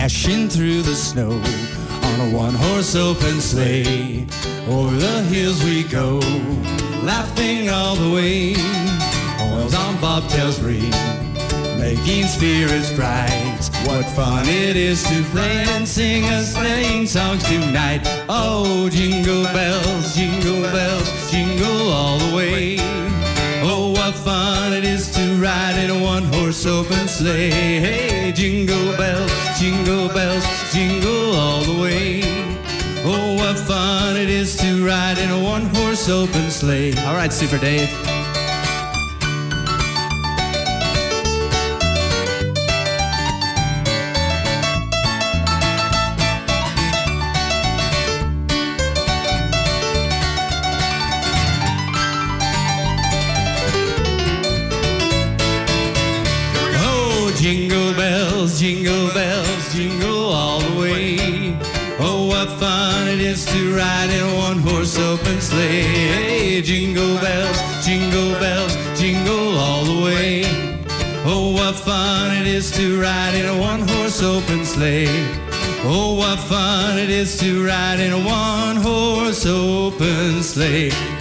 dashing through the snow on a one-horse open sleigh. Over the hills we go, laughing all the way. Horns on bobtails ring, making spirits bright. What fun it is to play and sing a sleighing songs tonight. Oh, jingle bells, jingle all the way. Oh, what fun it is to ride in a one-horse open sleigh. Hey, jingle bells, jingle all the way. Oh, what fun it is to ride in a one-horse open sleigh. All right, Super Dave. Jingle all the way. Oh, what fun it is to ride in a one-horse open sleigh. Hey, jingle bells, jingle all the way. Oh, what fun it is to ride in a one-horse open sleigh. Oh, what fun it is to ride in a one-horse open sleigh.